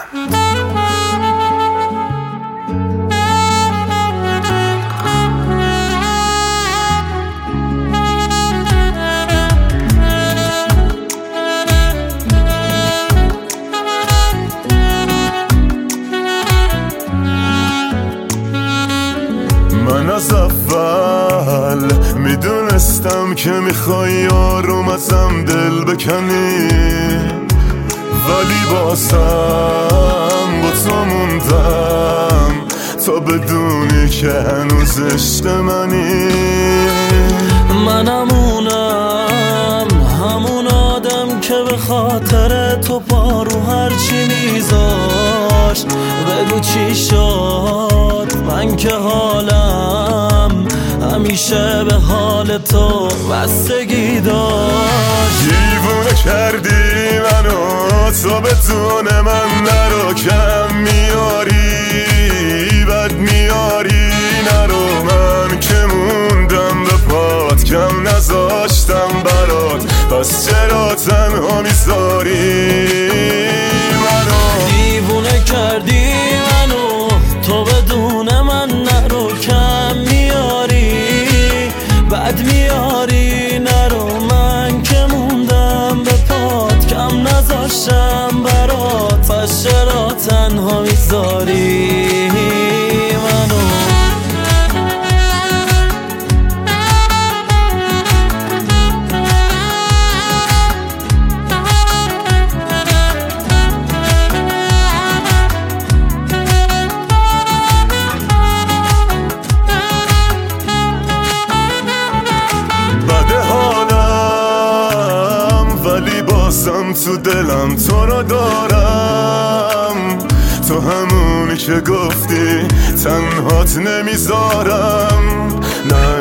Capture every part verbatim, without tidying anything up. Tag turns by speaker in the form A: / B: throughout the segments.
A: من از اول میدونستم که میخوای آروم ازم دل بکنی، ولی بازم با تو موندم تا بدونی که هنوز عشق منی.
B: من همونم همون آدم که به خاطر تو پارو هرچی میذاشت. بگو چی شد من که حالم همیشه به حال تو بستگی داشت.
A: دیوونه کردی منو تو بدون من نرو، کم میاری بد میاری نرو. من که موندم به پات کم نذاشتم برات، پس چرا تنها میذاری منو؟
B: دیوونه کردی منو تو بدون من نرو، کم میاری بد میاری نرو. من که موندم به پات کم نذاشتم برات، پس چرا تنها میذاری منو؟
A: بازم تو دلم تو رو دارم، تو همونی که گفتی تنهات نمیذارم، نه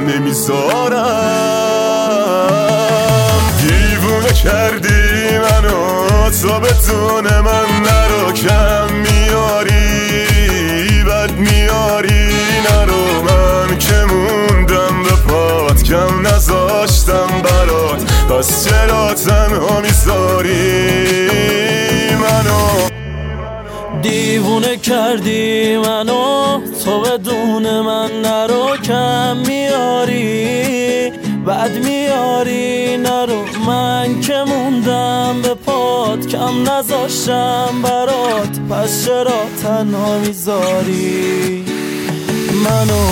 A: نمیذارم. دیوونه کردی منو تو بدون من نرو، کم میاری بد میاری نرو. من که موندم به پات کم نذاشتم برات، پس چرا تنها میذاری منو؟
B: دیوونه کردی منو تو بدون من نرو، کم میاری بد میاری نرو. من که موندم به پات کم نذاشتم برات، پس چرا تنها میذاری منو؟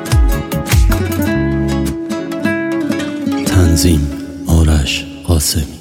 C: تنظیم آرش قاسمی.